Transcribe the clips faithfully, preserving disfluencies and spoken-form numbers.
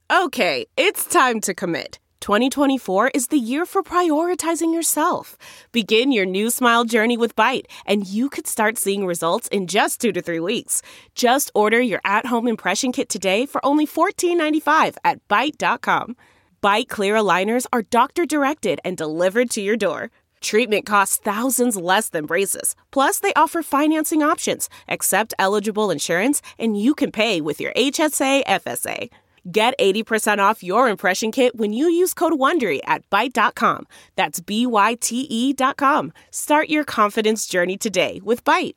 Okay, it's time to commit. twenty twenty-four is the year for prioritizing yourself. Begin your new smile journey with Byte, and you could start seeing results in just two to three weeks. Just order your at-home impression kit today for only fourteen ninety-five at byte dot com. Byte clear aligners are doctor-directed and delivered to your door. Treatment costs thousands less than braces. Plus, they offer financing options, accept eligible insurance, and you can pay with your H S A F S A. Get eighty percent off your impression kit when you use code WONDERY at byte dot com. That's B Y T E dot com. Start your confidence journey today with Byte.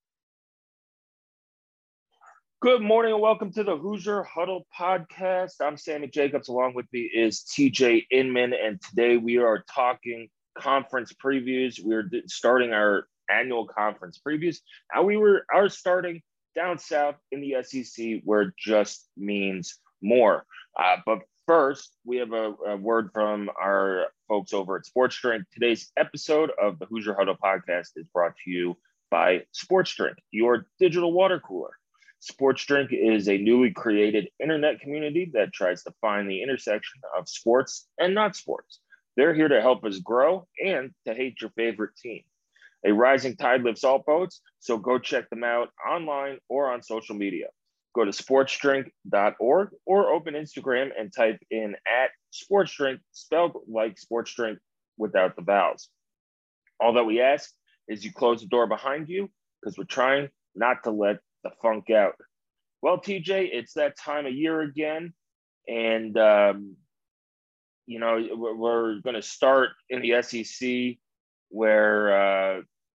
Good morning and welcome to the Hoosier Huddle podcast. I'm Sammy Jacobs. Along with me is T J Inman, and today we are talking conference previews. We're starting our annual conference previews. Now we were are starting down south in the S E C, where it just means more. Uh, but first, we have a, a word from our folks over at Sports Drink. Today's episode of the Hoosier Huddle podcast is brought to you by Sports Drink, your digital water cooler. Sports Drink is a newly created internet community that tries to find the intersection of sports and not sports. They're here to help us grow and to hate your favorite team. A rising tide lifts all boats, so go check them out online or on social media. Go to sports drink dot org or open Instagram and type in at sportsdrink, spelled like sports drink without the vowels. All that we ask is you close the door behind you because we're trying not to let the funk out. Well, T J, it's that time of year again. And, um, you know, we're, we're going to start in the S E C where, uh,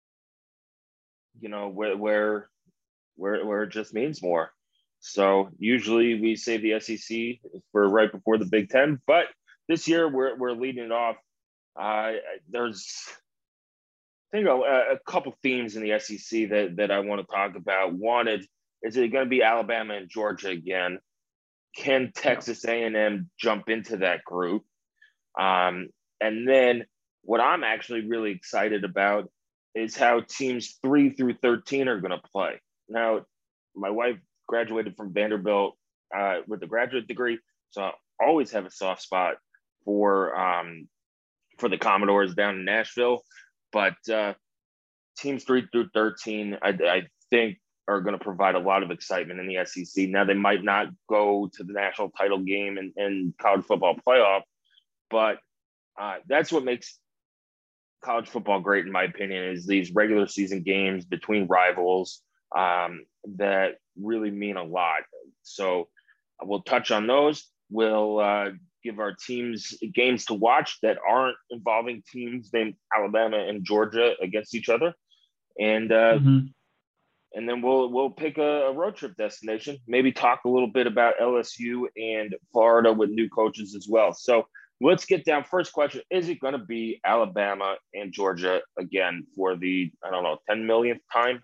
you know, where, where, where, where it just means more. So usually we save the S E C for right before the Big Ten, but this year we're we're leading it off. Uh, there's, I think, a, a couple themes in the S E C that, that I want to talk about. One is, is it going to be Alabama and Georgia again? Can Texas A and M jump into that group? Um, and then what I'm actually really excited about is how teams three through thirteen are going to play. Now, my wife graduated from Vanderbilt uh, with a graduate degree, so I always have a soft spot for um, for the Commodores down in Nashville. But uh, teams three through thirteen, I, I think, are going to provide a lot of excitement in the S E C. Now, they might not go to the national title game and, and college football playoff, but uh, that's what makes college football great, in my opinion, is these regular season games between rivals um, that really mean a lot. So we'll touch on those. We'll uh, give our teams games to watch that aren't involving teams named Alabama and Georgia against each other. And uh, mm-hmm. and then we'll we'll pick a, a road trip destination, maybe talk a little bit about L S U and Florida with new coaches as well. So let's get down. First question, is it going to be Alabama and Georgia again for the, I don't know, ten millionth time?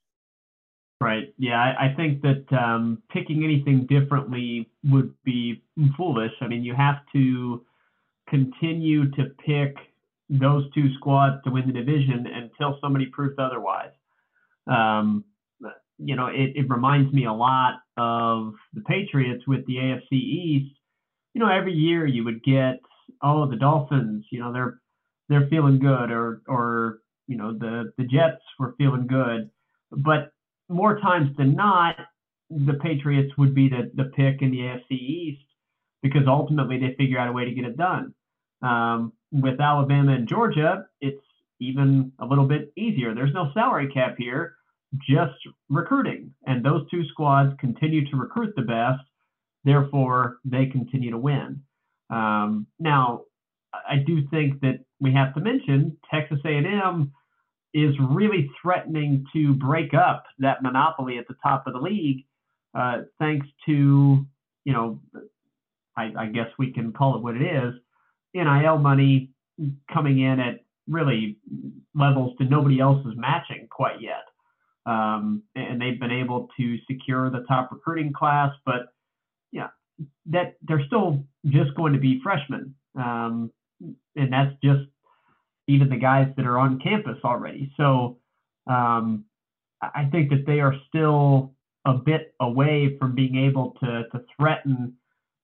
Right. Yeah, I, I think that um, picking anything differently would be foolish. I mean, you have to continue to pick those two squads to win the division until somebody proves otherwise. Um, you know, it, it reminds me a lot of the Patriots with the A F C East. You know, every year you would get, oh, the Dolphins, you know, they're they're feeling good, or or you know, the the Jets were feeling good, but more times than not, the Patriots would be the, the pick in the A F C East because ultimately they figure out a way to get it done. Um, with Alabama and Georgia, it's even a little bit easier. There's no salary cap here, just recruiting. And those two squads continue to recruit the best. Therefore, they continue to win. Um, now, I do think that we have to mention Texas A and M is really threatening to break up that monopoly at the top of the league, uh, thanks to, you know, I, I guess we can call it what it is, N I L money coming in at really levels that nobody else is matching quite yet. Um, and they've been able to secure the top recruiting class, but yeah, that they're still just going to be freshmen. Um, and that's just even the guys that are on campus already. So um, I think that they are still a bit away from being able to, to threaten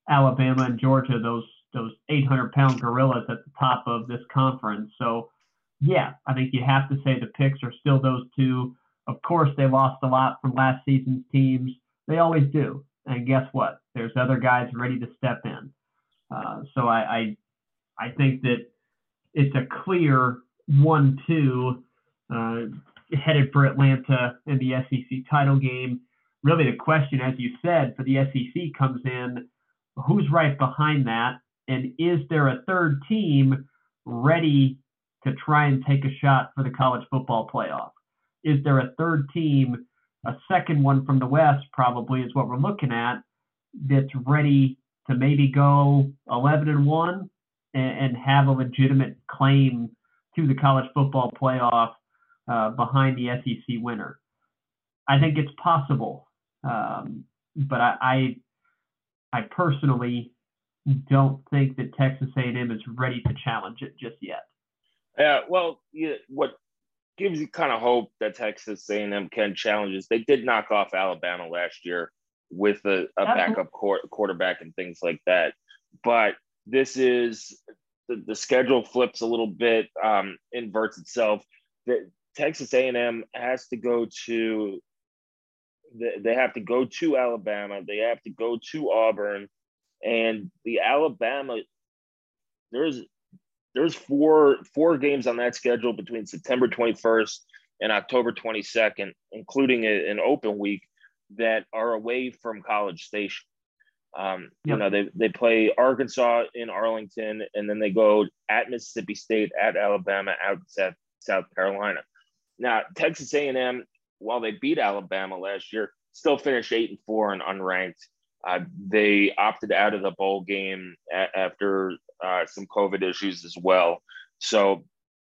Alabama and Georgia, those those eight hundred pound gorillas at the top of this conference. So, yeah, I think you have to say the picks are still those two. Of course, they lost a lot from last season's teams. They always do. And guess what? There's other guys ready to step in. Uh, so I, I I think that it's a clear one two uh, headed for Atlanta in the S E C title game. Really, the question, as you said, for the S E C comes in, who's right behind that? And is there a third team ready to try and take a shot for the college football playoff? Is there a third team, a second one from the West probably is what we're looking at, that's ready to maybe go eleven and one and, and have a legitimate claim to the college football playoff uh, behind the S E C winner? I think it's possible, um, but I, I I personally don't think that Texas A and M is ready to challenge it just yet. Yeah, well, yeah, what gives you kind of hope that Texas A and M can challenge is they did knock off Alabama last year with a, a backup qu- quarterback and things like that. But this is the, the schedule flips a little bit, um, inverts itself. The, Texas A and M has to go to they have to go to Alabama. They have to go to Auburn, and the Alabama there's there's four four games on that schedule between September twenty-first and October twenty-second, including a, an open week that are away from College Station. Um, yep. You know, they they play Arkansas in Arlington, and then they go at Mississippi State, at Alabama, out South South Carolina. Now, Texas A and M, while they beat Alabama last year, still finished eight and four and unranked. Uh, they opted out of the bowl game a- after uh, some COVID issues as well. So,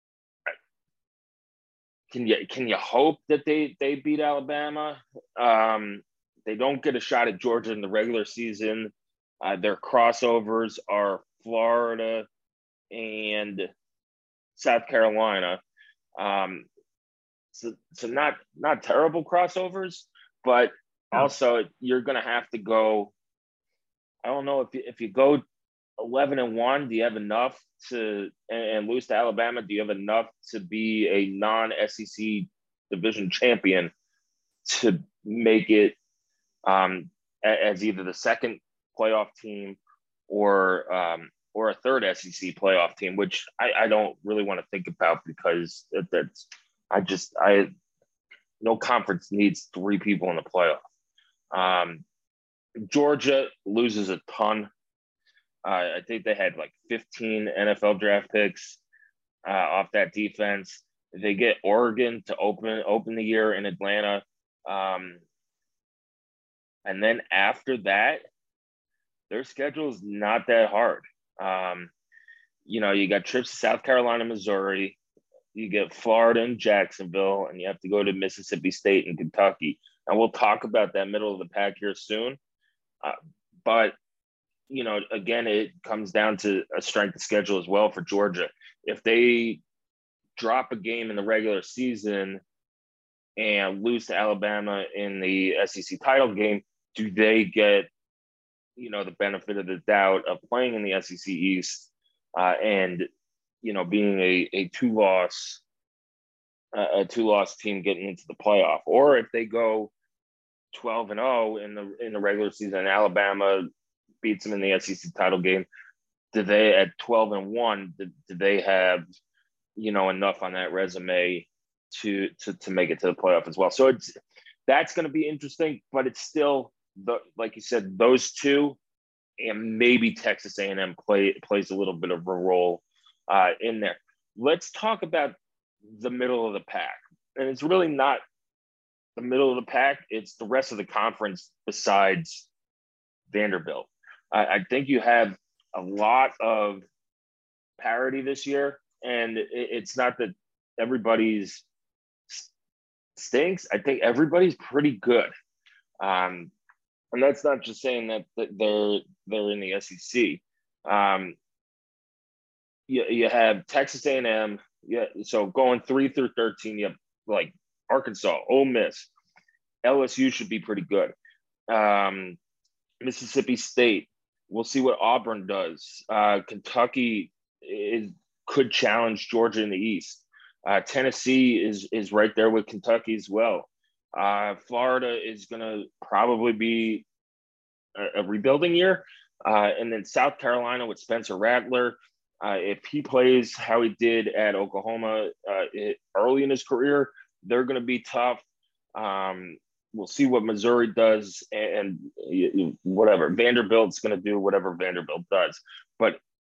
can you can you hope that they they beat Alabama? Um, they don't get a shot at Georgia in the regular season. Uh, their crossovers are Florida and South Carolina. Um, So, so not not terrible crossovers, but also you're going to have to go. I don't know if you, if you go eleven and one, do you have enough to and, and lose to Alabama? Do you have enough to be a non-S E C division champion to make it um, as either the second playoff team or um, or a third S E C playoff team? Which I, I don't really want to think about because that, that's. I just, I, no conference needs three people in the playoff. Um, Georgia loses a ton. Uh, I think they had like fifteen N F L draft picks uh, off that defense. They get Oregon to open open the year in Atlanta. Um, and then after that, their schedule is not that hard. Um, you know, you got trips to South Carolina, Missouri. You get Florida and Jacksonville, and you have to go to Mississippi State and Kentucky. And we'll talk about that middle of the pack here soon. Uh, but, you know, again, it comes down to a strength of schedule as well for Georgia. If they drop a game in the regular season and lose to Alabama in the S E C title game, do they get, you know, the benefit of the doubt of playing in the S E C East uh, and, you know, being a, a two-loss uh, a two-loss team getting into the playoff, or if they go twelve and oh in the in the regular season and Alabama beats them in the S E C title game, do they at twelve and one do, do they have, you know, enough on that resume to to to make it to the playoff as well? So it's that's going to be interesting, but it's still the like you said, those two and maybe Texas A and M play plays a little bit of a role Uh, in there. Let's talk about the middle of the pack. And it's really not the middle of the pack. It's the rest of the conference besides Vanderbilt. I, I think you have a lot of parity this year. And it, it's not that everybody's stinks. I think everybody's pretty good. Um, and that's not just saying that, that they're, they're in the S E C. Um, You, you have Texas A and M. Yeah, so going three through thirteen, you have like Arkansas, Ole Miss, L S U should be pretty good. Um, Mississippi State, we'll see what Auburn does. Uh, Kentucky is could challenge Georgia in the East. Uh, Tennessee is is right there with Kentucky as well. Uh, Florida is going to probably be a, a rebuilding year. Uh, and then South Carolina with Spencer Rattler. Uh, if he plays how he did at Oklahoma uh, it, early in his career, they're going to be tough. Um, we'll see what Missouri does and, and whatever. Vanderbilt's going to do whatever Vanderbilt does. But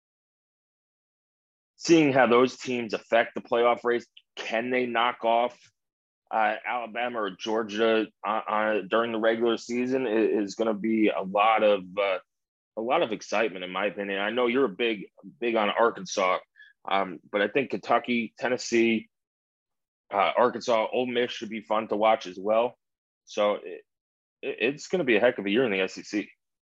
seeing how those teams affect the playoff race, can they knock off uh, Alabama or Georgia uh, uh, during the regular season is, is going to be a lot of uh, a lot of excitement, in my opinion. I know you're a big big on Arkansas, um, but I think Kentucky, Tennessee, uh, Arkansas, Ole Miss should be fun to watch as well. So it, it's going to be a heck of a year in the S E C.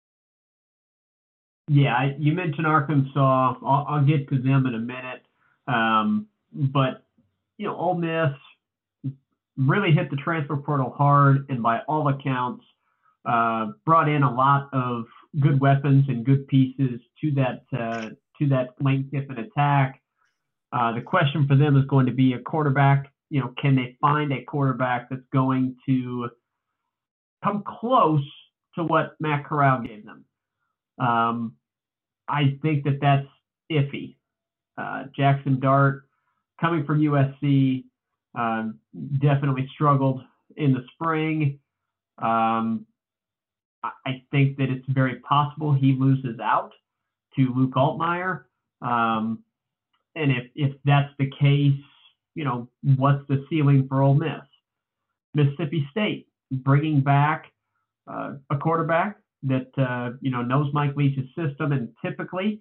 Yeah, you mentioned Arkansas. I'll, I'll get to them in a minute. Um, but, you know, Ole Miss really hit the transfer portal hard and by all accounts uh, brought in a lot of good weapons and good pieces to that uh, to that Lane Kiffin attack. Uh, the question for them is going to be a quarterback. You know, can they find a quarterback that's going to come close to what Matt Corral gave them? Um, I think that that's iffy. Uh, Jackson Dart, coming from U S C, uh, definitely struggled in the spring. Um, I think that it's very possible he loses out to Luke Altmaier. Um, and if, if that's the case, you know, what's the ceiling for Ole Miss? Mississippi State, bringing back uh, a quarterback that, uh, you know, knows Mike Leach's system. And typically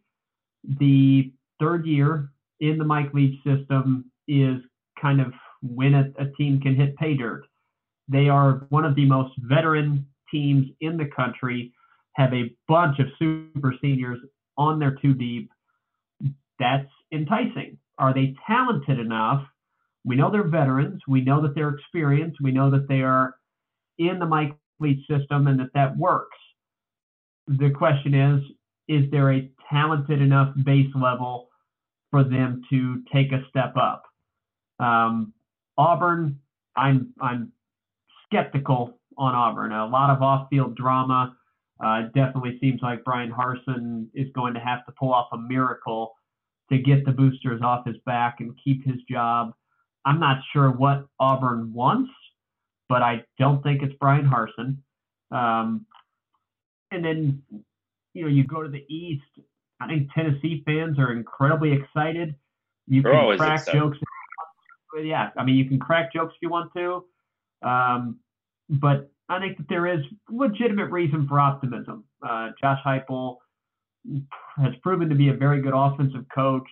the third year in the Mike Leach system is kind of when a, a team can hit pay dirt. They are one of the most veteran teams in the country, have a bunch of super seniors on their two deep. That's enticing. Are they talented enough? We know they're veterans. We know that they're experienced. We know that they are in the Mike Leach system and that that works. The question is, is there a talented enough base level for them to take a step up? Um, Auburn, I'm I'm skeptical on Auburn. A lot of off-field drama. Uh, definitely seems like Brian Harsin is going to have to pull off a miracle to get the boosters off his back and keep his job. I'm not sure what Auburn wants, but I don't think it's Brian Harsin. Um, and then, you know, you go to the East. I think Tennessee fans are incredibly excited. You They're can always crack excited. jokes. Yeah, I mean, you can crack jokes if you want to. Um, but I think that there is legitimate reason for optimism. Uh, Josh Heupel has proven to be a very good offensive coach.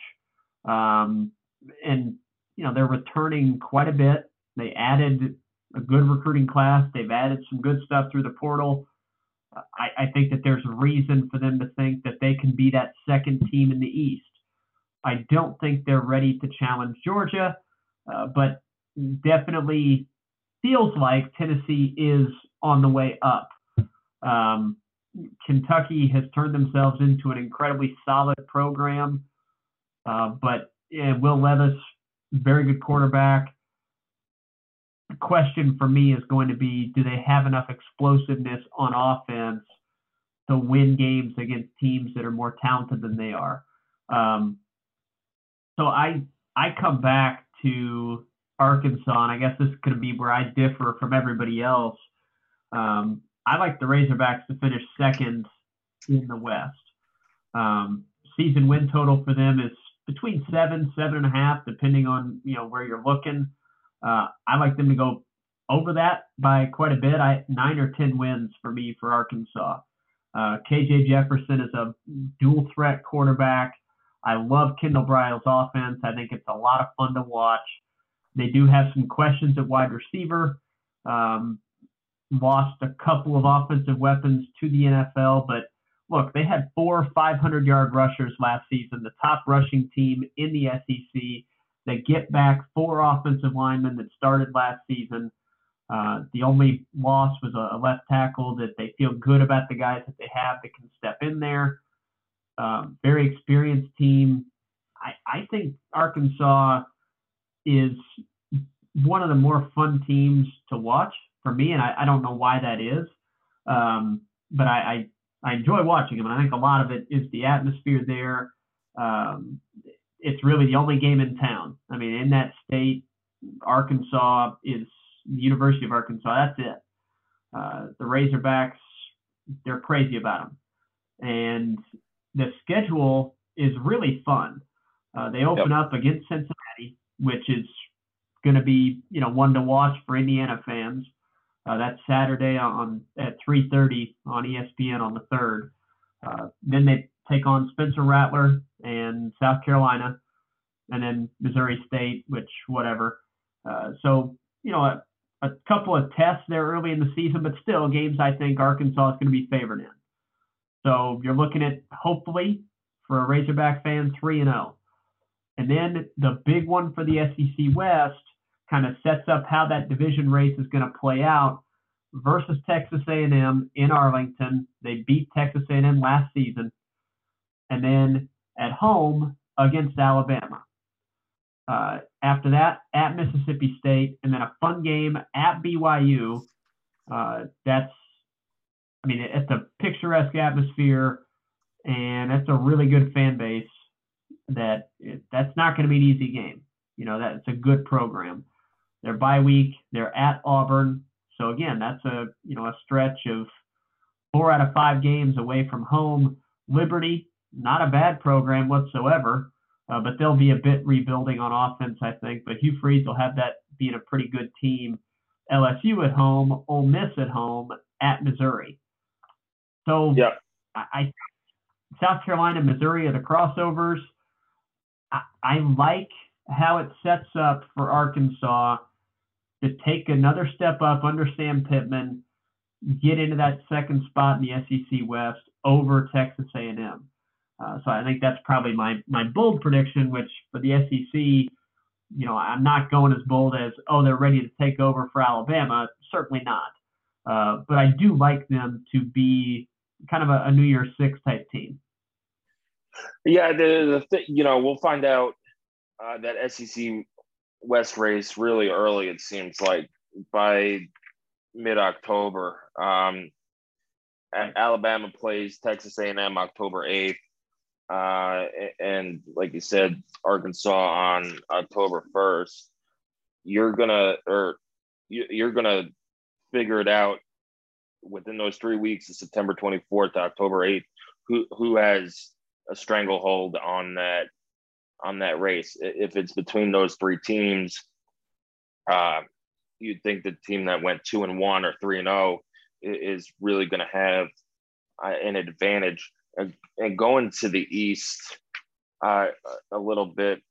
Um, and, you know, they're returning quite a bit. They added a good recruiting class. They've added some good stuff through the portal. I, I think that there's a reason for them to think that they can be that second team in the East. I don't think they're ready to challenge Georgia, uh, but definitely feels like Tennessee is on the way up. Um, Kentucky has turned themselves into an incredibly solid program, uh, but yeah, Will Levis, very good quarterback. The question for me is going to be, do they have enough explosiveness on offense to win games against teams that are more talented than they are? Um, so I I come back to Arkansas, and I guess this is going to be where I differ from everybody else. Um, I like the Razorbacks to finish second in the West. Um, season win total for them is between seven, seven and a half, depending on, you know, where you're looking. Uh, I like them to go over that by quite a bit. I nine or ten wins for me for Arkansas. Uh, K J Jefferson is a dual threat quarterback. I love Kendall Bryle's offense. I think it's a lot of fun to watch. They do have some questions at wide receiver. Um, lost a couple of offensive weapons to the N F L, but look, they had four five hundred yard rushers last season, the top rushing team in the S E C. They get back four offensive linemen that started last season. Uh, the only loss was a, a left tackle that they feel good about the guys that they have that can step in there. Um, very experienced team. I, I think Arkansas is one of the more fun teams to watch for me, and I, I don't know why that is, um, but I, I, I enjoy watching them, and I think a lot of it is the atmosphere there. Um, it's really the only game in town. I mean, in that state, Arkansas is the University of Arkansas. That's it. Uh, the Razorbacks, they're crazy about them. And the schedule is really fun. Uh, they open yep. up against Cincinnati, which is going to be, you know, one to watch for Indiana fans. Uh, that's Saturday on at three thirty on E S P N on the third. Uh, then they take on Spencer Rattler and South Carolina, and then Missouri State, which whatever. Uh, so, you know, a, a couple of tests there early in the season, but still games I think Arkansas is going to be favored in. So you're looking at, hopefully, for a Razorback fan, three and oh. And then the big one for the S E C West kind of sets up how that division race is going to play out versus Texas A and M in Arlington. They beat Texas A and M last season. And then at home against Alabama. Uh, after that, at Mississippi State, and then a fun game at B Y U. Uh, that's, I mean, it's a picturesque atmosphere, and it's a really good fan base. That it, that's not going to be an easy game. You know, that's a good program. They're bye week. They're at Auburn. So again, that's a, you know, a stretch of four out of five games away from home. Liberty, not a bad program whatsoever, uh, but they'll be a bit rebuilding on offense, I think. But Hugh Freeze will have that being a pretty good team. L S U at home, Ole Miss at home, at Missouri. So yeah. I, I South Carolina, Missouri are the crossovers. I, I like how it sets up for Arkansas to take another step up under Sam Pittman, get into that second spot in the S E C West over Texas A and M. Uh, so I think that's probably my my bold prediction, which for the S E C, you know, I'm not going as bold as, oh, they're ready to take over for Alabama. Certainly not. Uh, but I do like them to be kind of a, a New Year's Six type team. Yeah, the, the th- you know, we'll find out uh, that S E C West race really early, it seems like, by mid-October. Um, Alabama plays Texas A and M October eighth. Uh, and like you said, Arkansas on October first. You're gonna, or you're gonna figure it out within those three weeks of September twenty-fourth to October eighth, who who has a stranglehold on that on that race. If it's between those three teams, uh, you'd think the team that went two and one or three and zero is really going to have uh, an advantage. And, and going to the East uh, a little bit,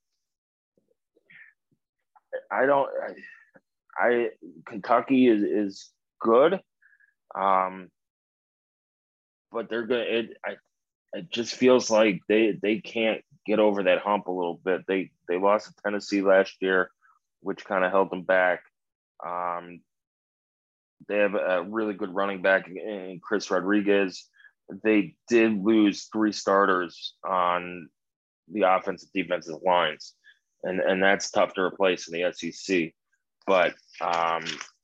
I don't. I, I Kentucky is is good, um, but they're gonna. It, I, it just feels like they they can't get over that hump a little bit. They they lost to Tennessee last year, which kind of held them back. Um, they have a really good running back in Chris Rodriguez. They did lose three starters on the offensive defensive lines, and, and that's tough to replace in the S E C. But, um,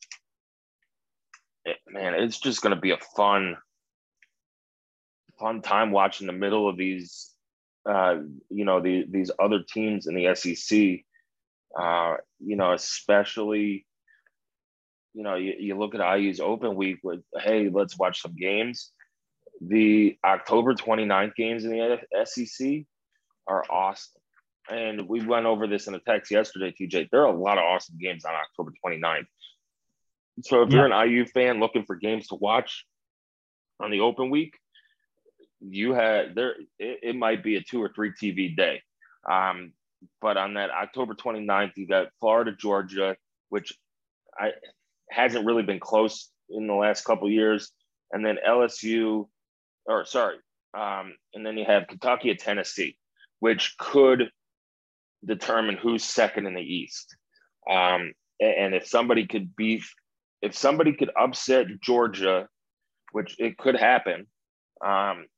it, man, it's just going to be a fun, fun time watching the middle of these, uh, you know, the, these other teams in the S E C, uh, you know, especially, you know, you, you look at I U's open week with, hey, let's watch some games. The October twenty-ninth games in the S E C are awesome. And we went over this in a text yesterday, T J. There are a lot of awesome games on October twenty-ninth. So if yeah. you're an I U fan looking for games to watch on the open week, you had there, it, it might be a two or three T V day. Um, but on that October twenty-ninth, you got Florida, Georgia, which I hasn't really been close in the last couple of years. And then L S U, or sorry, um, and then you have Kentucky at Tennessee, which could determine who's second in the East. Um, and if somebody could beat if somebody could upset Georgia, which it could happen, um,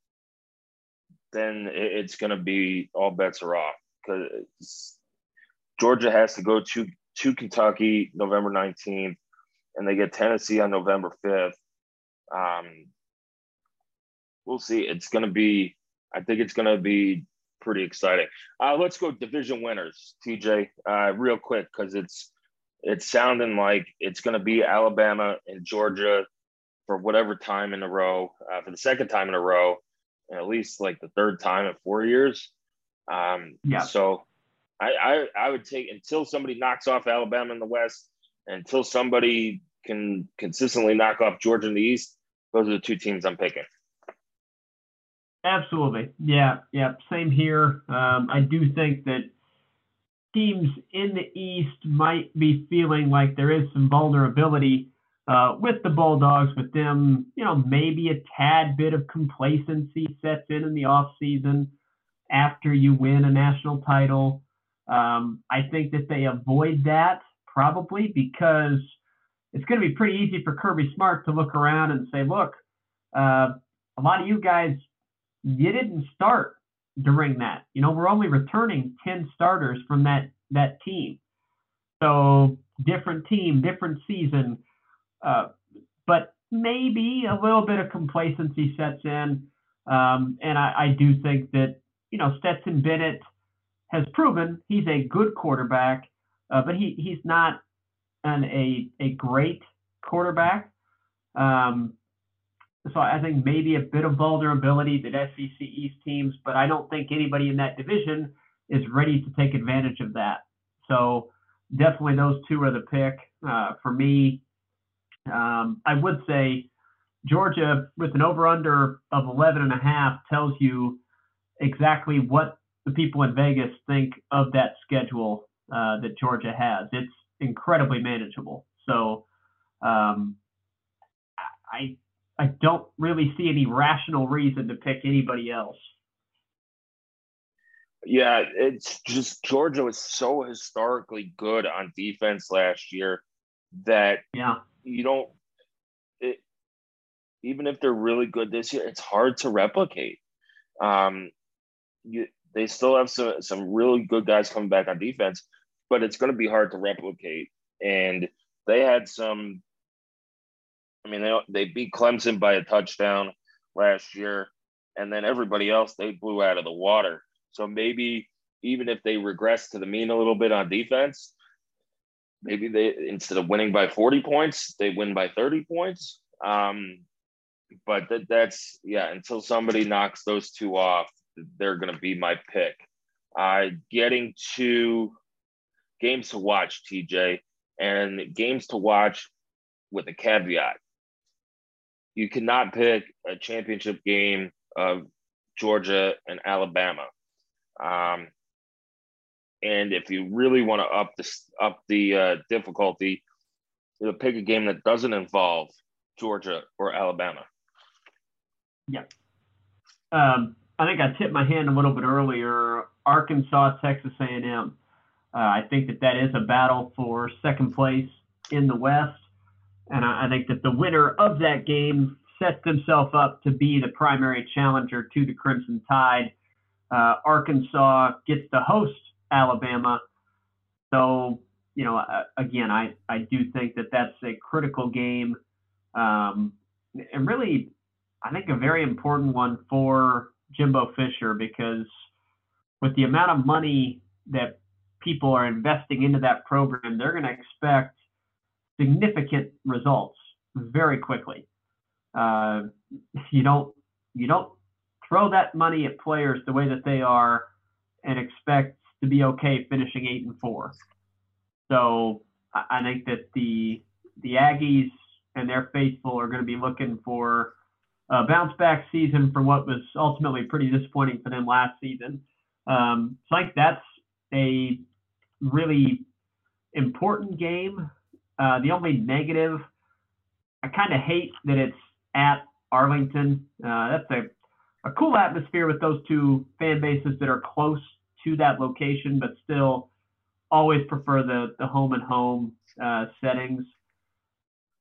then it's going to be all bets are off because Georgia has to go to to Kentucky November nineteenth, and they get Tennessee on November fifth. Um, we'll see. It's going to be. I think it's going to be pretty exciting. Uh, let's go division winners, T J, uh, real quick because it's it's sounding like it's going to be Alabama and Georgia for whatever time in a row, uh, for the second time in a row, and at least like the third time in four years. Um, yeah. So I, I I would take until somebody knocks off Alabama in the West, until somebody can consistently knock off Georgia in the East. Those are the two teams I'm picking. Absolutely. Yeah, yeah, same here. Um, I do think that teams in the East might be feeling like there is some vulnerability uh, with the Bulldogs, with them, you know, maybe a tad bit of complacency sets in in the offseason after you win a national title. Um, I think that they avoid that probably because it's going to be pretty easy for Kirby Smart to look around and say, look, uh, a lot of you guys, you didn't start during that. You know, we're only returning ten starters from that that team. So different team, different season. Uh, but maybe a little bit of complacency sets in. Um, and I, I do think that, you know, Stetson Bennett has proven he's a good quarterback, uh, but he, he's not an, a, a great quarterback. Um, So I think maybe a bit of vulnerability to S E C East teams, but I don't think anybody in that division is ready to take advantage of that. So definitely those two are the pick uh, for me. Um, I would say Georgia with an over-under of eleven and a half tells you exactly what the people in Vegas think of that schedule uh, that Georgia has. It's incredibly manageable. So um, I I don't really see any rational reason to pick anybody else. Yeah, it's just Georgia was so historically good on defense last year that yeah. you don't it, even if they're really good this year, it's hard to replicate. Um, you, they still have some some really good guys coming back on defense, but it's going to be hard to replicate. And they had some. I mean, they they beat Clemson by a touchdown last year, and then everybody else they blew out of the water. So maybe even if they regress to the mean a little bit on defense, maybe they instead of winning by forty points, they win by thirty points. Um, but that, that's yeah. Until somebody knocks those two off, they're going to be my pick. Uh, getting to games to watch, T J, and games to watch with a caveat. You cannot pick a championship game of Georgia and Alabama. Um, and if you really want to up the up the uh, difficulty, you'll pick a game that doesn't involve Georgia or Alabama. Yeah. Um, I think I tipped my hand a little bit earlier. Arkansas, Texas A and M. Uh, I think that that is a battle for second place in the West. And I, I think that the winner of that game sets themselves up to be the primary challenger to the Crimson Tide. Uh, Arkansas gets to host Alabama. So, you know, uh, again, I, I do think that that's a critical game. Um, and really, I think a very important one for Jimbo Fisher, because with the amount of money that people are investing into that program, they're going to expect significant results very quickly. Uh, you don't you don't throw that money at players the way that they are and expect to be okay finishing eight and four. So I think that the the Aggies and their faithful are going to be looking for a bounce back season from what was ultimately pretty disappointing for them last season. Um, so I think that's a really important game. Uh, the only negative, I kind of hate that it's at Arlington. Uh, that's a, a cool atmosphere with those two fan bases that are close to that location, but still always prefer the, the home and home uh, settings.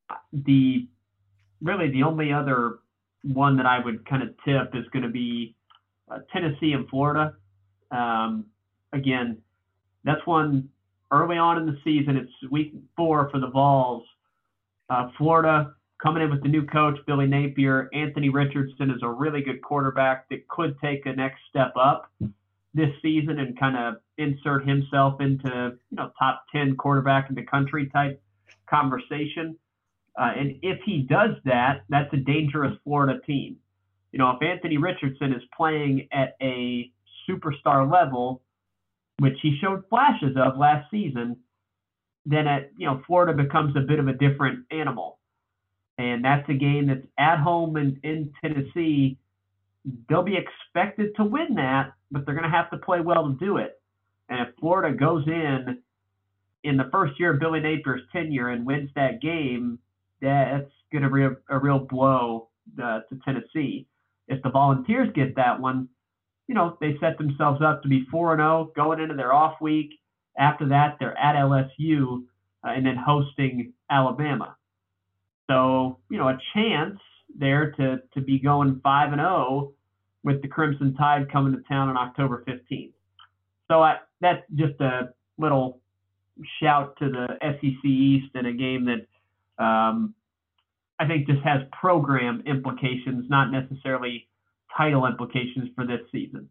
the really the only other one that I would kind of tip is going to be uh, Tennessee and Florida. Um, again, that's one early on in the season. It's week four for the Vols. Uh, Florida coming in with the new coach, Billy Napier. Anthony Richardson is a really good quarterback that could take a next step up this season and kind of insert himself into, you know, top ten quarterback in the country type conversation. Uh, and if he does that, that's a dangerous Florida team. You know, if Anthony Richardson is playing at a superstar level, which he showed flashes of last season, then at, you know, Florida becomes a bit of a different animal. And that's a game that's at home in, in Tennessee. They'll be expected to win that, but they're going to have to play well to do it. And if Florida goes in in the first year of Billy Napier's tenure and wins that game, that's going to be a, a real blow uh, to Tennessee. If the Volunteers get that one, you know, they set themselves up to be four and oh going into their off week. After that, they're at L S U uh, and then hosting Alabama. So, you know, a chance there to to be going five and oh with the Crimson Tide coming to town on October fifteenth. So I, that's just a little shout to the S E C East in a game that um, I think just has program implications, not necessarily title implications for this season.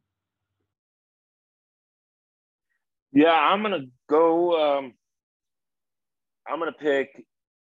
Yeah, I'm gonna go. Um, I'm gonna pick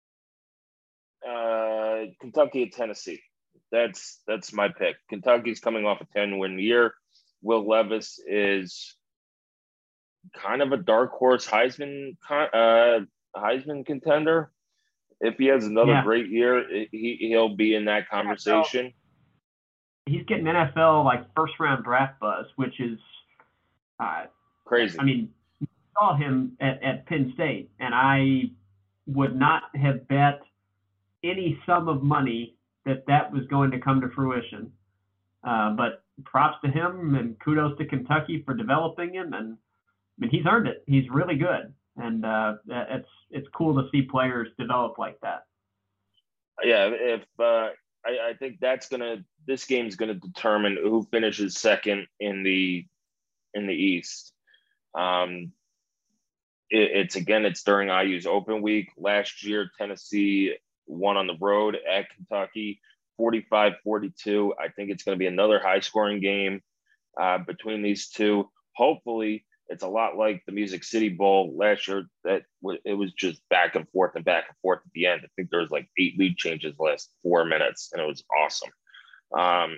uh, Kentucky at Tennessee. That's that's my pick. Kentucky's coming off a ten-win year. Will Levis is kind of a dark horse Heisman uh, Heisman contender. If he has another yeah. great year, he he'll be in that conversation. He's getting N F L like first round draft buzz, which is uh, crazy. I mean, you saw him at, at Penn State, and I would not have bet any sum of money that that was going to come to fruition. Uh, but props to him and kudos to Kentucky for developing him. And I mean, he's earned it. He's really good. And uh, it's it's cool to see players develop like that. Yeah, if uh, I, I think that's gonna this game's gonna determine who finishes second in the in the East. Um, it, it's again, it's during I U's open week. Last year, Tennessee won on the road at Kentucky, forty-five forty-two. I think it's going to be another high-scoring game uh, between these two. Hopefully, it's a lot like the Music City Bowl last year. That w- it was just back and forth and back and forth at the end. I think there was like eight lead changes the last four minutes, and it was awesome. Um,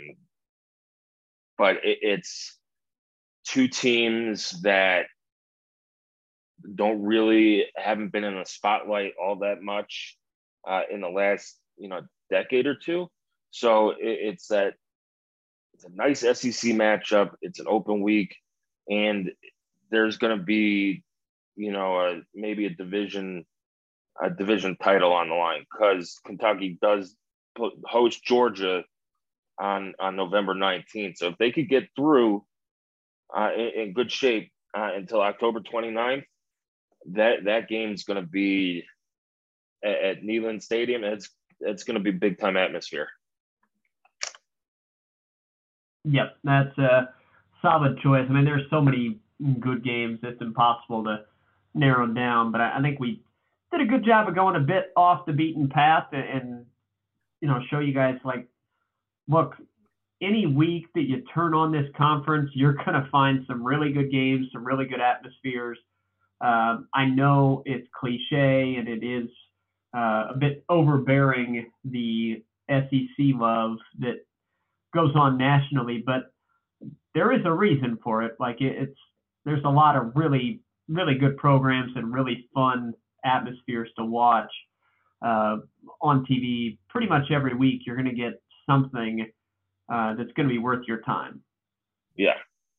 but it, it's two teams that don't really haven't been in the spotlight all that much uh, in the last you know decade or two. So it, it's that it's a nice S E C matchup. It's an open week, and there's going to be you know a, maybe a division a division title on the line because Kentucky does put, host Georgia on on November nineteenth. So if they could get through uh, in, in good shape uh, until October twenty-ninth, that that game's going to be at, at Neyland Stadium. It's it's going to be big time atmosphere. Yep, that's a solid choice. I mean, there's so many good games; it's impossible to narrow down. But I, I think we did a good job of going a bit off the beaten path and, and you know show you guys like, look, any week that you turn on this conference, you're going to find some really good games, some really good atmospheres. Um, I know it's cliche and it is uh, a bit overbearing, the S E C love that goes on nationally, but there is a reason for it. Like it, it's there's a lot of really, really good programs and really fun atmospheres to watch uh, on T V. Pretty much every week, you're going to get something uh, that's going to be worth your time. Yeah.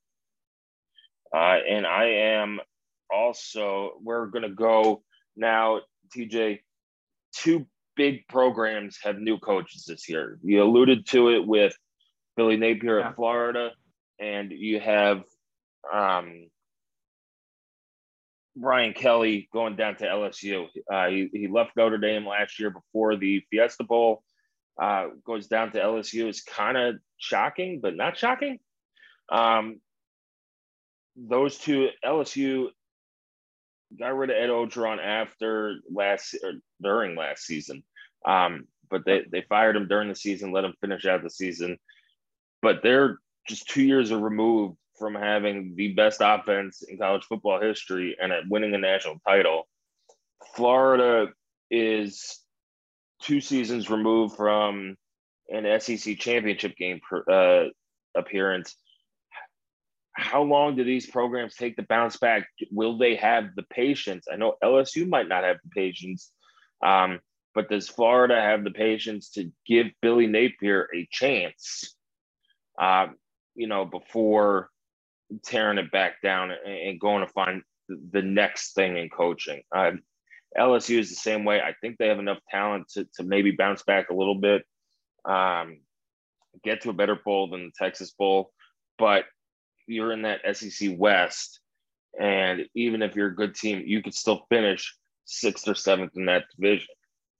Uh, and I am also, we're going to go now, T J, two big programs have new coaches this year. You alluded to it with Billy Napier yeah. at Florida, and you have um, Brian Kelly going down to L S U. Uh, he, he left Notre Dame last year before the Fiesta Bowl. Uh, goes down to L S U is kind of shocking, but not shocking. Um, those two, L S U got rid of Ed Orgeron after last or during last season, um, but they they fired him during the season, let him finish out the season. But they're just two years removed from having the best offense in college football history and at winning a national title. Florida is two seasons removed from an S E C championship game uh, appearance. How long do these programs take to bounce back? Will they have the patience? I know L S U might not have the patience, um, but does Florida have the patience to give Billy Napier a chance, uh, you know, before tearing it back down and, and going to find the next thing in coaching? Um, L S U is the same way. I think they have enough talent to, to maybe bounce back a little bit, um, get to a better bowl than the Texas Bowl, but you're in that S E C West, and even if you're a good team, you could still finish sixth or seventh in that division.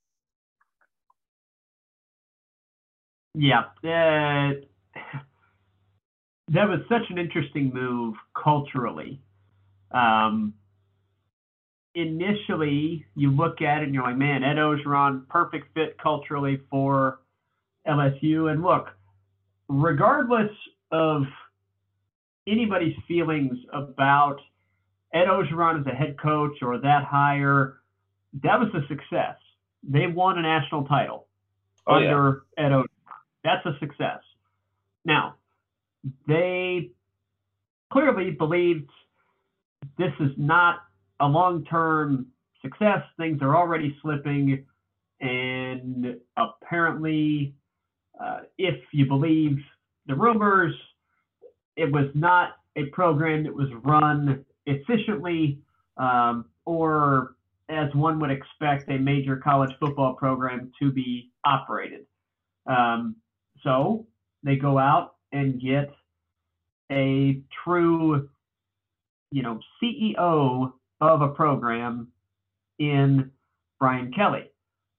Yeah, uh, that was such an interesting move culturally. Um, initially, you look at it and you're like, man, Ed Orgeron, perfect fit culturally for L S U. And look, regardless of anybody's feelings about Ed Orgeron as a head coach or that hire, that was a success. They won a national title oh, under yeah. Ed Orgeron. That's a success. Now, they clearly believed this is not a long-term success. Things are already slipping, and apparently, uh, if you believe the rumors, it was not a program that was run efficiently, um, or as one would expect a major college football program to be operated. Um, so they go out and get a true, you know, C E O of a program in Brian Kelly.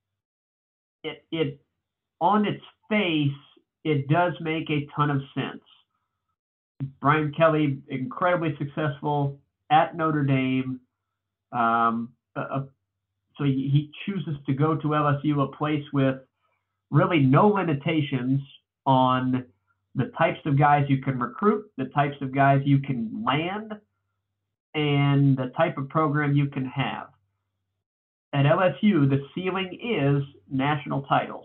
It, it on its face, it does make a ton of sense. Brian Kelly, incredibly successful at Notre Dame. Um, uh, so he, he chooses to go to L S U, a place with really no limitations on the types of guys you can recruit, the types of guys you can land, and the type of program you can have. At L S U, the ceiling is national titles.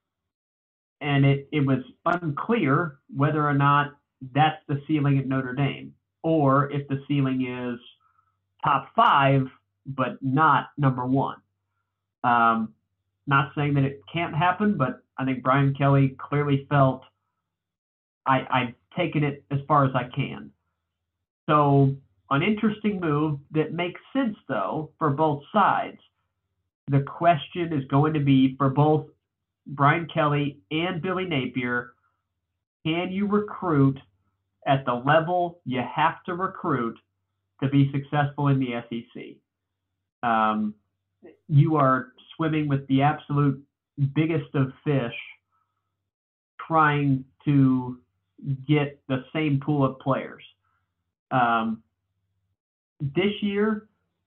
And it, it was unclear whether or not that's the ceiling at Notre Dame, or if the ceiling is top five, but not number one. Um, not saying that it can't happen, but I think Brian Kelly clearly felt I, I've taken it as far as I can. So an interesting move that makes sense, though, for both sides. The question is going to be for both Brian Kelly and Billy Napier, can you recruit at the level you have to recruit to be successful in the S E C? Um, you are swimming with the absolute biggest of fish trying to get the same pool of players. Um, this year,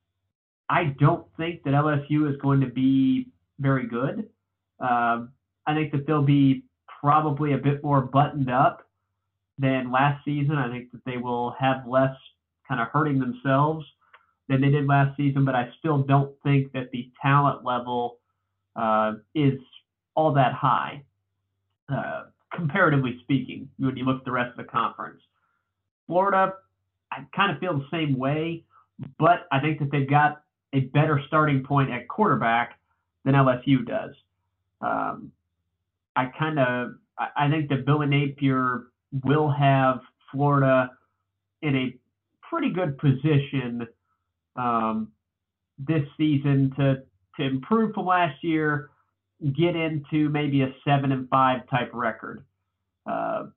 I don't think that L S U is going to be very good. Um, I think that they'll be probably a bit more buttoned up than last season. I think that they will have less kind of hurting themselves than they did last season, but I still don't think that the talent level uh, is all that high, uh, comparatively speaking, when you look at the rest of the conference. Florida, I kind of feel the same way, but I think that they've got a better starting point at quarterback than L S U does. Um, I kind of, I think that Billy Napier will have Florida in a pretty good position um, this season to to improve from last year, get into maybe a seven and five type record. Uh,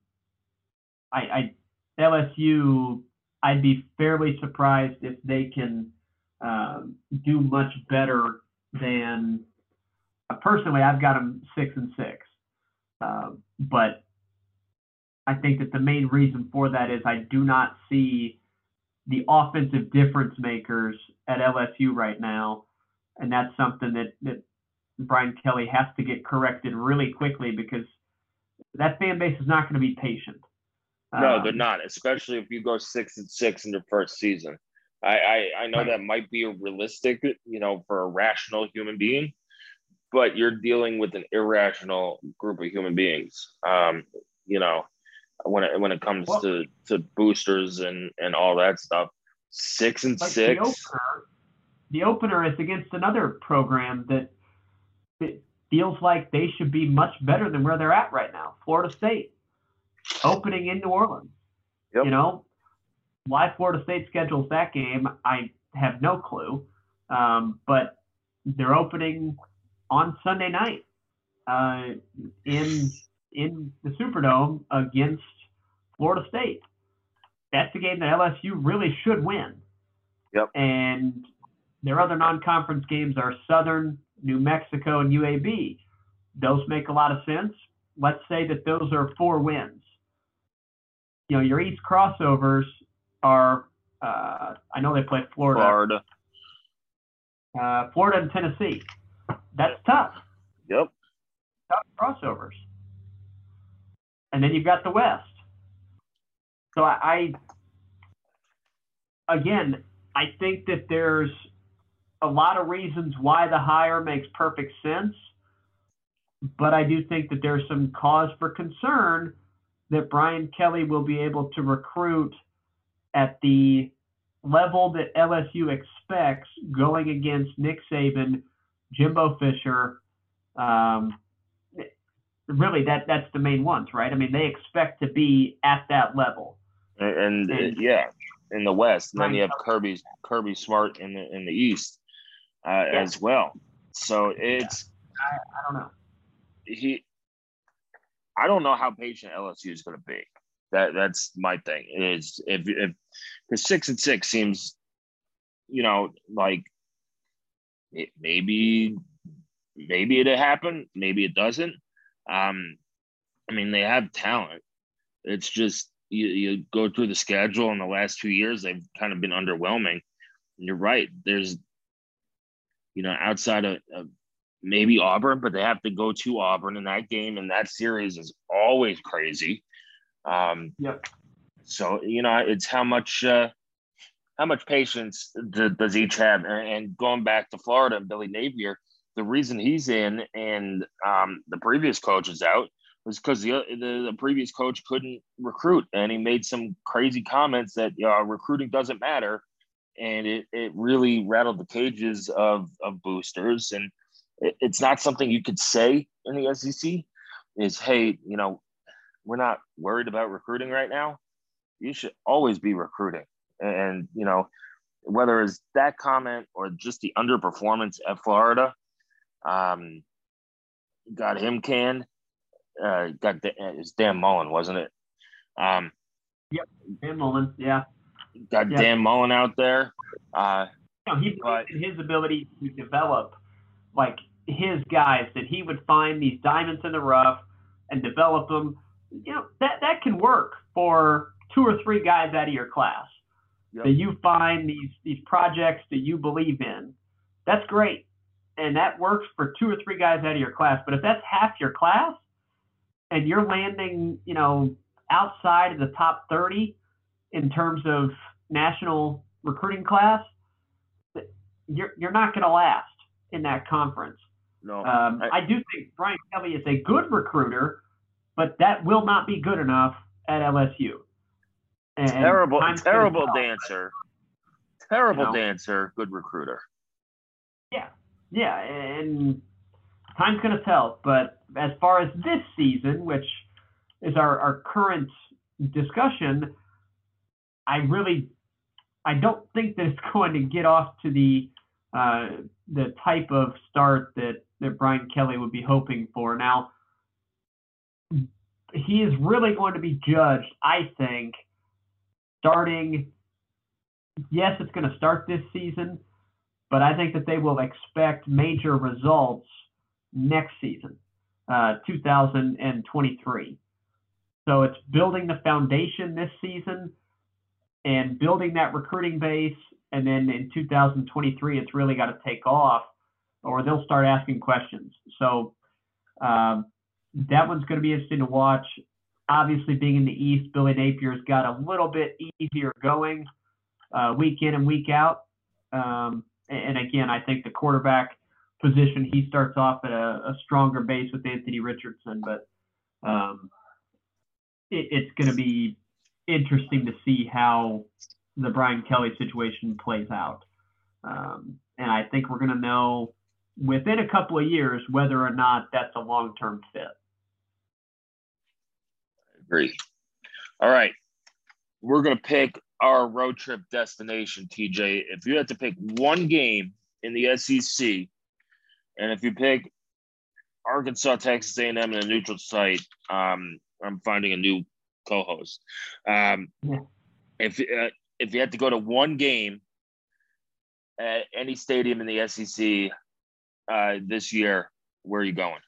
I, I L S U, I'd be fairly surprised if they can um, do much better than. Uh, personally, I've got them six and six, um, but I think that the main reason for that is I do not see the offensive difference makers at L S U right now, and that's something that that Brian Kelly has to get corrected really quickly because that fan base is not going to be patient. No, Um, they're not, especially if you go six and six in your first season. I, I, I know Right. that might be realistic, you know, for a rational human being, but you're dealing with an irrational group of human beings. Um, you know, when it when it comes Well- to, to boosters and, and all that stuff. Six and like the six. opener, the opener is against another program that it feels like they should be much better than where they're at right now. Florida State, opening in New Orleans. Yep. You know, why Florida State schedules that game, I have no clue. Um, but they're opening on Sunday night uh, in in the Superdome against Florida State. That's a game that L S U really should win. Yep. And their other non-conference games are Southern, New Mexico, and U A B. Those make a lot of sense. Let's say that those are four wins. You know, your East crossovers are, uh, I know they play Florida, Florida. Uh, Florida and Tennessee. That's tough. Yep. Tough crossovers. And then you've got the West. So I, I again, I think that there's a lot of reasons why the hire makes perfect sense, but I do think that there's some cause for concern that Brian Kelly will be able to recruit at the level that L S U expects going against Nick Saban, Jimbo Fisher. Um, really, that that's the main ones, right? I mean, they expect to be at that level. And, and, And- yeah, in the West, and then Right. you have Kirby Kirby Smart in the in the East uh, Yeah. as well. So it's I, I don't know. he. I don't know how patient L S U is going to be. That that's my thing. Is if if because six and six seems, you know, like it maybe maybe it'll happen, maybe it doesn't. Um, I mean, they have talent. It's just you, you go through the schedule in the last two years, they've kind of been underwhelming. And you're right. There's, you know, outside of, of maybe Auburn, but they have to go to Auburn in that game, and that series is always crazy. Um, Yep. So, you know, it's how much uh, how much patience th- does each have? And, and going back to Florida and Billy Napier, the reason he's in and um, the previous coach is out was because the, the the previous coach couldn't recruit, and he made some crazy comments that you know, recruiting doesn't matter, and it, it really rattled the cages of of boosters. And it, it's not something you could say in the S E C is, hey, you know, we're not worried about recruiting right now. You should always be recruiting. And, you know, whether it's that comment or just the underperformance at Florida, um, got him canned. Uh, got the, it was Dan Mullen, wasn't it? Um, Yep. Dan Mullen. Yeah. got Yep. Dan Mullen out there. Uh, You know, he But- believed in his ability to develop like his guys, that he would find these diamonds in the rough and develop them. You know, that, that can work for two or three guys out of your class. Yep. That you find these these projects that you believe in. That's great. And that works for two or three guys out of your class. But if that's half your class and you're landing, you know, outside of the top thirty in terms of national recruiting class, you're you're not going to last in that conference. no, Um, I- I do think Brian Kelly is a good recruiter, but that will not be good enough at L S U. And terrible, time's gonna terrible tell. dancer, terrible You know. dancer, good recruiter. Yeah, yeah, and time's going to tell. But as far as this season, which is our, our current discussion, I really, I don't think that it's going to get off to the uh, the type of start that, that Brian Kelly would be hoping for. Now, he is really going to be judged, I think, starting. Yes, it's going to start this season, but I think that they will expect major results next season, uh, two thousand twenty-three. So it's building the foundation this season and building that recruiting base. And then in two thousand twenty-three, it's really got to take off or they'll start asking questions. So um, that one's going to be interesting to watch. Obviously, being in the East, Billy Napier's got a little bit easier going uh, week in and week out. Um, and, and again, I think the quarterback position, he starts off at a, a stronger base with Anthony Richardson, but um, it, it's going to be interesting to see how the Brian Kelly situation plays out. Um, and I think we're going to know within a couple of years whether or not that's a long-term fit. Agree. All right. We're going to pick our road trip destination, T J. If you had to pick one game in the S E C, and if you pick Arkansas, Texas A and M in a neutral site, um, I'm finding a new co-host. Um, yeah. If uh, if you had to go to one game at any stadium in the S E C uh, this year, where are you going?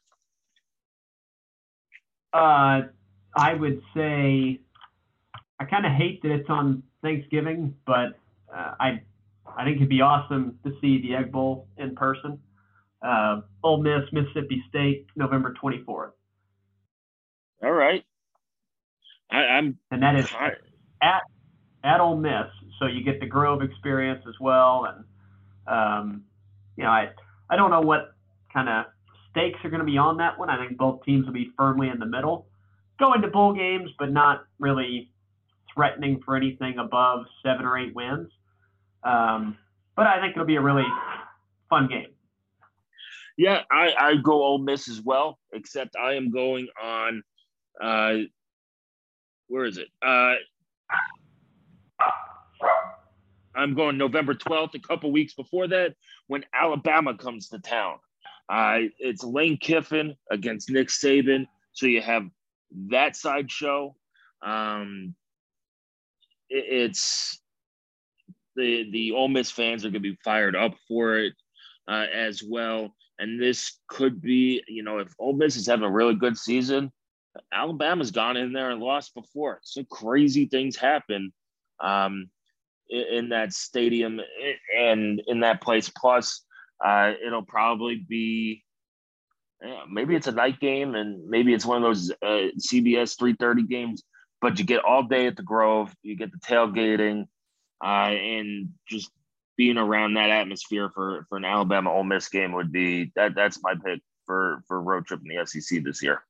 Uh, I would say I kind of hate that it's on Thanksgiving, but uh, I I think it'd be awesome to see the Egg Bowl in person. Uh, Ole Miss, Mississippi State, November twenty-fourth. All right. I, I'm and that is I, at at Ole Miss, so you get the Grove experience as well. And um, you know, I I don't know what kind of stakes are going to be on that one. I think both teams will be firmly in the middle, going to bowl games, but not really threatening for anything above seven or eight wins. Um, but I think it'll be a really fun game. Yeah, I, I go Ole Miss as well, except I am going on, uh, where is it? Uh, I'm going November twelfth, a couple weeks before that, when Alabama comes to town. Uh, it's Lane Kiffin against Nick Saban, so you have that sideshow. Um, it, it's the the Ole Miss fans are going to be fired up for it uh, as well. And this could be, you know, if Ole Miss is having a really good season, Alabama's gone in there and lost before. So crazy things happen um, in, in that stadium and in that place. Plus, uh, it'll probably be, yeah, maybe it's a night game and maybe it's one of those uh, C B S three thirty games, but you get all day at the Grove, you get the tailgating uh, and just being around that atmosphere for, for an Alabama Ole Miss game would be that. That's my pick for, for road trip in the S E C this year.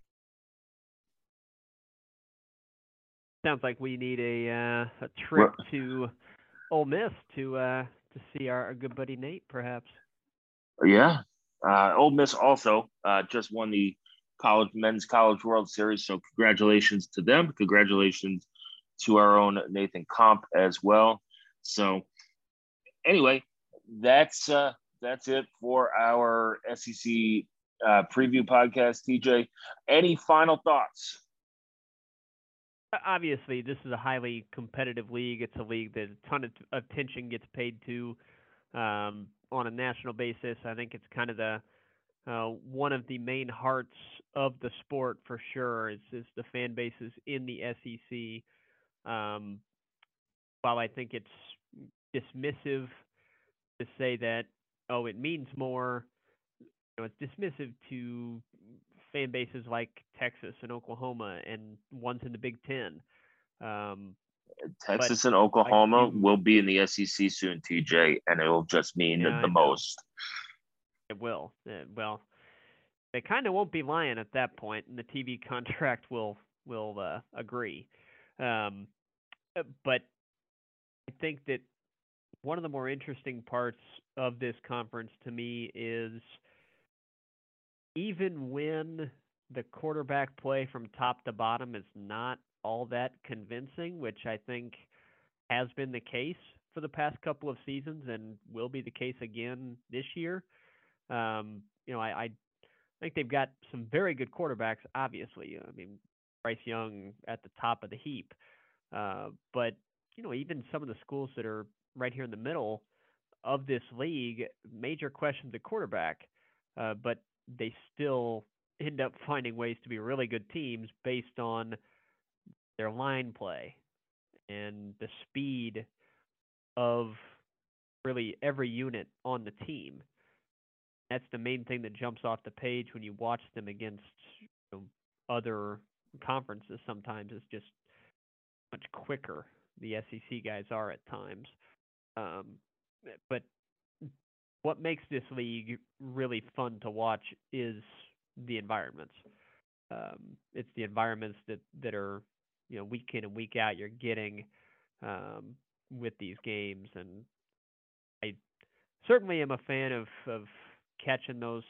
Sounds like we need a uh, a trip what? to Ole Miss to uh, to see our, our good buddy Nate, perhaps. Yeah, uh, Ole Miss also uh, just won the college men's college World Series, so congratulations to them. Congratulations to our own Nathan Komp as well. So. Anyway, that's uh, that's it for our S E C uh, preview podcast. T J, any final thoughts? Obviously, this is a highly competitive league. It's a league that a ton of attention gets paid to um, on a national basis. I think it's kind of the uh, one of the main hearts of the sport for sure. Is, is the fan bases in the S E C. Um, while I think it's dismissive to say that, oh, it means more, you know, it's dismissive to fan bases like Texas and Oklahoma and ones in the Big Ten. Um, Texas and Oklahoma like you, will be in the S E C soon, T J, and it will just mean yeah, the most. It will. Uh, well, they kind of won't be lying at that point, and the T V contract will will uh, agree. Um, but I think that one of the more interesting parts of this conference to me is even when the quarterback play from top to bottom is not all that convincing, which I think has been the case for the past couple of seasons and will be the case again this year. Um, you know, I, I think they've got some very good quarterbacks, obviously. I mean, Bryce Young at the top of the heap. Uh, but, you know, even some of the schools that are right here in the middle of this league, major questions at quarterback, uh, but they still end up finding ways to be really good teams based on their line play and the speed of really every unit on the team. That's the main thing that jumps off the page when you watch them against, you know, other conferences. Sometimes it's just much quicker the S E C guys are at times. Um, but what makes this league really fun to watch is the environments. Um, it's the environments that, that are, you know, week in and week out you're getting um, with these games. And I certainly am a fan of, of catching those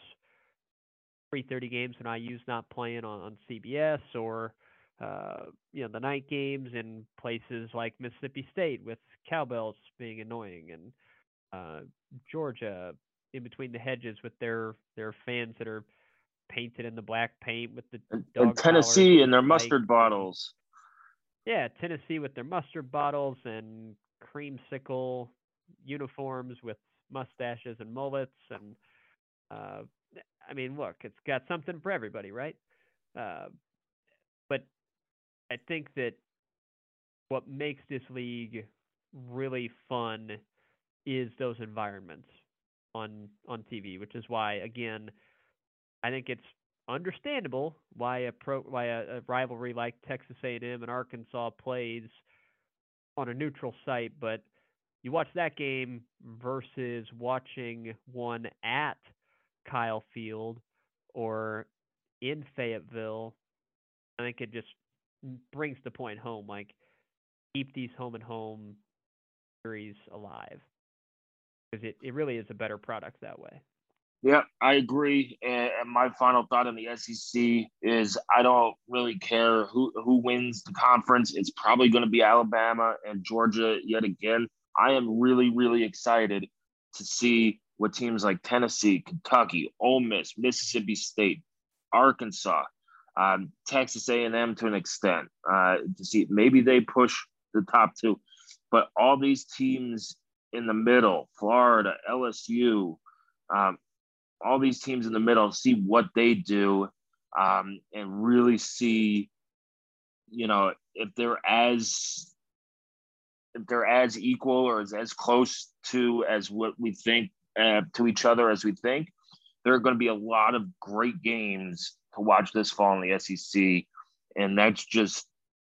three thirty games when I U's not playing on, on C B S, or uh, you know, the night games in places like Mississippi State with cowbells being annoying, and uh, Georgia in between the hedges with their their fans that are painted in the black paint with the And, dog and Tennessee and their collars, mustard spikes, bottles. and, yeah, Tennessee with their mustard bottles and creamsicle uniforms with mustaches and mullets, and uh, I mean, look, it's got something for everybody, right? Uh, but I think that what makes this league really fun is those environments on on T V, which is why, again, I think it's understandable why a pro why a, a rivalry like Texas A and M and Arkansas plays on a neutral site, but you watch that game versus watching one at Kyle Field or in Fayetteville. I think it just brings the point home, like, keep these home and home series alive, because it, it really is a better product that way. Yeah, I agree. And my final thought on the S E C is I don't really care who, who wins the conference. It's probably going to be Alabama and Georgia yet again. I am really, really excited to see what teams like Tennessee, Kentucky, Ole Miss, Mississippi State, Arkansas, um, Texas A and M to an extent, uh, to see maybe they push the top two. But all these teams in the middle, Florida, L S U, um, all these teams in the middle, see what they do, um, and really see, you know, if they're as if they're as equal or as, as close to as what we think uh, to each other as we think. There are going to be a lot of great games to watch this fall in the S E C, and that's just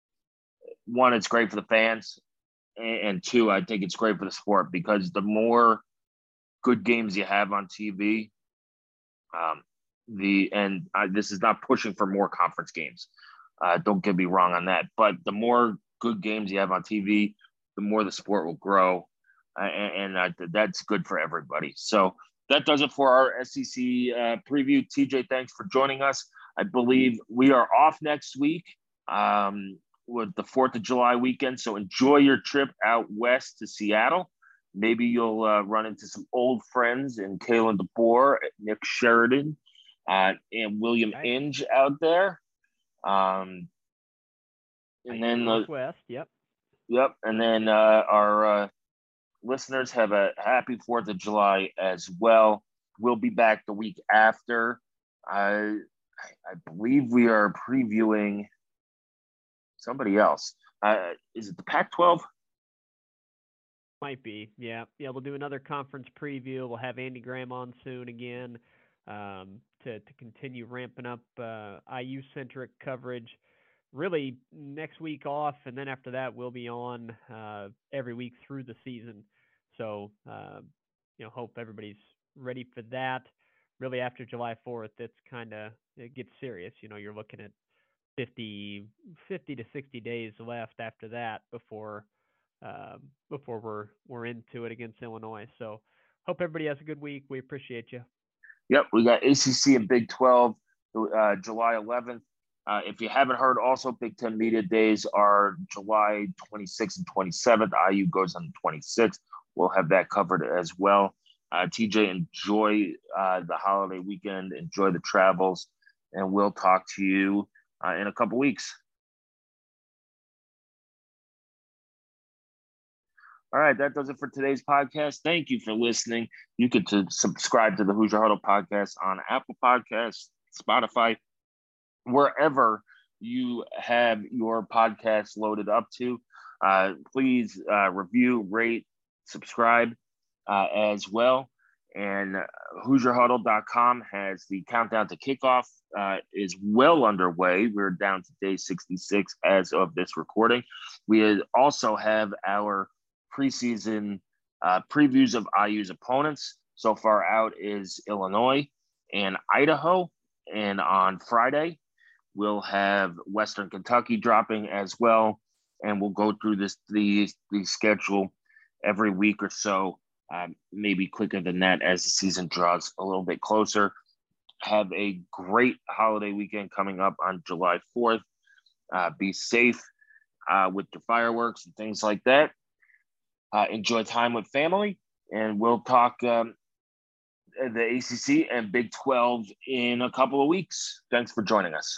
one. It's great for the fans, and, and two, I think it's great for the sport, because the more good games you have on T V, Um, the and uh, this is not pushing for more conference games. Uh, don't get me wrong on that. But the more good games you have on T V, the more the sport will grow, uh, and, and uh, that's good for everybody. So that does it for our S E C uh, preview. T J, thanks for joining us. I believe we are off next week um, with the fourth of July weekend. So enjoy your trip out west to Seattle. Maybe you'll uh, run into some old friends in Kalen DeBoer, Nick Sheridan, uh, and William Right. Inge out there. Um, and then, uh, Northwest, yep. Yep. And then uh, our uh, listeners have a happy fourth of July as well. We'll be back the week after. I, I believe we are previewing somebody else. Uh, is it the Pac twelve? Might be, yeah. Yeah, we'll do another conference preview. We'll have Andy Graham on soon again um, to, to continue ramping up uh, I U-centric coverage. Really, next week off, and then after that, we'll be on uh, every week through the season. So, uh, you know, hope everybody's ready for that. Really, after July fourth, it's kind of, it gets serious. You know, you're looking at fifty, fifty to sixty days left after that before uh, before we're we're into it against Illinois. So, hope everybody has a good week. We appreciate you. Yep, we got A C C and Big twelve, uh, July eleventh. Uh, if you haven't heard, also Big Ten Media Days are July twenty-sixth and twenty-seventh. I U goes on the twenty-sixth. We'll have that covered as well. Uh, T J, enjoy uh, the holiday weekend. Enjoy the travels. And we'll talk to you uh, in a couple weeks. All right, that does it for today's podcast. Thank you for listening. You can to subscribe to the Hoosier Huddle podcast on Apple Podcasts, Spotify, wherever you have your podcast loaded up to. Uh, please uh, review, rate, subscribe uh, as well. And Hoosier Huddle dot com has the countdown to kickoff uh, is well underway. We're down to day sixty-six as of this recording. We also have our preseason uh, previews of I U's opponents. So far out is Illinois and Idaho. And on Friday, we'll have Western Kentucky dropping as well. And we'll go through this the, the schedule every week or so, um, maybe quicker than that as the season draws a little bit closer. Have a great holiday weekend coming up on July fourth. Uh, be safe uh, with your fireworks and things like that. Uh, enjoy time with family, and we'll talk um, the A C C and Big twelve in a couple of weeks. Thanks for joining us.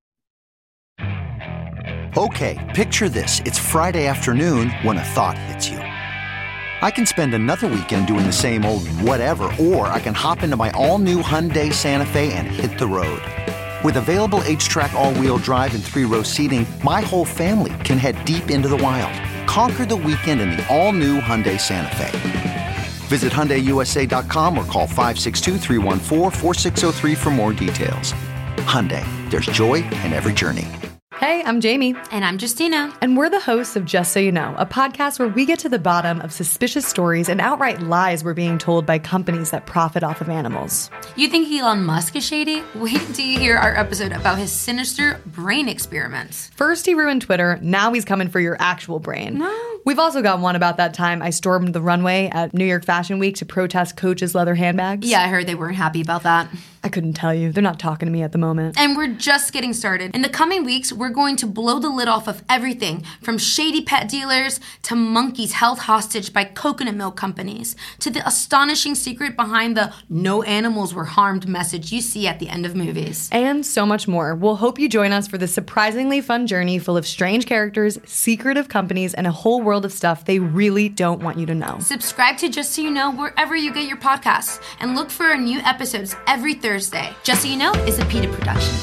Okay, picture this. It's Friday afternoon when a thought hits you. I can spend another weekend doing the same old whatever, or I can hop into my all-new Hyundai Santa Fe and hit the road. With available H-Track all-wheel drive and three-row seating, my whole family can head deep into the wild. Conquer the weekend in the all-new Hyundai Santa Fe. Visit Hyundai U S A dot com or call five six two, three one four, four six zero three for more details. Hyundai, there's joy in every journey. Hey, I'm Jamie. And I'm Justina. And we're the hosts of Just So You Know, a podcast where we get to the bottom of suspicious stories and outright lies we're being told by companies that profit off of animals. You think Elon Musk is shady? Wait till you hear our episode about his sinister brain experiments. First he ruined Twitter, now he's coming for your actual brain. No. We've also got one about that time I stormed the runway at New York Fashion Week to protest Coach's leather handbags. Yeah, I heard they weren't happy about that. I couldn't tell you. They're not talking to me at the moment. And we're just getting started. In the coming weeks, we're going to blow the lid off of everything from shady pet dealers to monkeys held hostage by coconut milk companies to the astonishing secret behind the no animals were harmed message you see at the end of movies. And so much more. We'll hope you join us for this surprisingly fun journey full of strange characters, secretive companies, and a whole world of stuff they really don't want you to know. Subscribe to Just So You Know wherever you get your podcasts and look for our new episodes every Thursday. Just So You Know is a PETA production.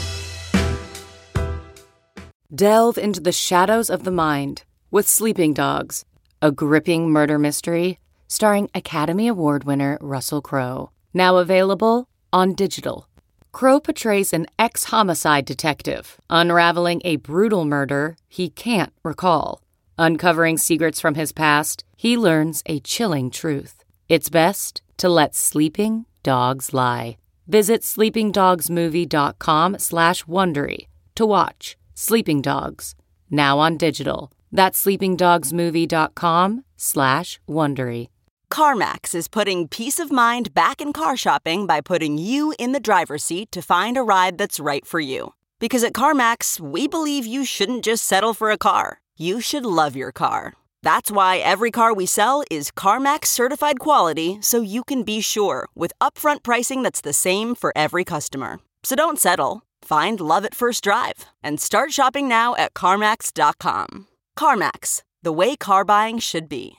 Delve into the shadows of the mind with Sleeping Dogs, a gripping murder mystery starring Academy Award winner Russell Crowe. Now available on digital. Crowe portrays an ex-homicide detective unraveling a brutal murder he can't recall. Uncovering secrets from his past, he learns a chilling truth. It's best to let sleeping dogs lie. Visit sleepingdogsmovie.com slash Wondery to watch Sleeping Dogs, now on digital. That's sleepingdogsmovie.com slash Wondery. CarMax is putting peace of mind back in car shopping by putting you in the driver's seat to find a ride that's right for you. Because at CarMax, we believe you shouldn't just settle for a car. You should love your car. That's why every car we sell is CarMax certified quality, so you can be sure with upfront pricing that's the same for every customer. So don't settle. Find love at first drive and start shopping now at CarMax dot com. CarMax, the way car buying should be.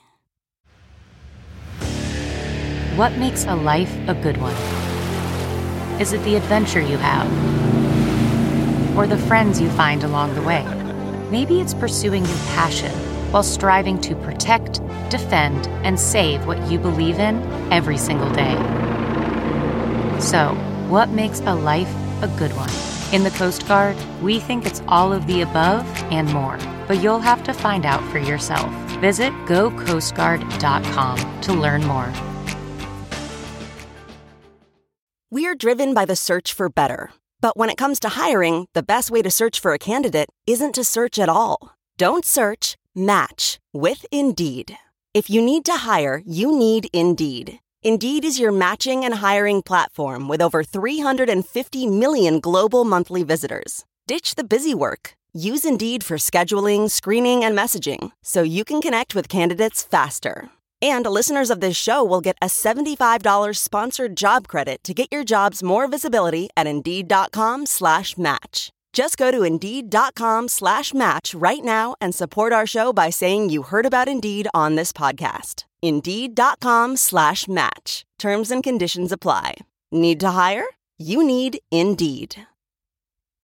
What makes a life a good one? Is it the adventure you have? Or the friends you find along the way? Maybe it's pursuing your passion while striving to protect, defend, and save what you believe in every single day. So, what makes a life a good one? In the Coast Guard, we think it's all of the above and more, but you'll have to find out for yourself. Visit go coast guard dot com to learn more. We're driven by the search for better. But when it comes to hiring, the best way to search for a candidate isn't to search at all. Don't search, match with Indeed. If you need to hire, you need Indeed. Indeed is your matching and hiring platform with over three hundred fifty million global monthly visitors. Ditch the busy work. Use Indeed for scheduling, screening, and messaging so you can connect with candidates faster. And listeners of this show will get a seventy-five dollars sponsored job credit to get your jobs more visibility at Indeed.com slash match. Just go to Indeed.com slash match right now and support our show by saying you heard about Indeed on this podcast. Indeed.com slash match. Terms and conditions apply. Need to hire? You need Indeed.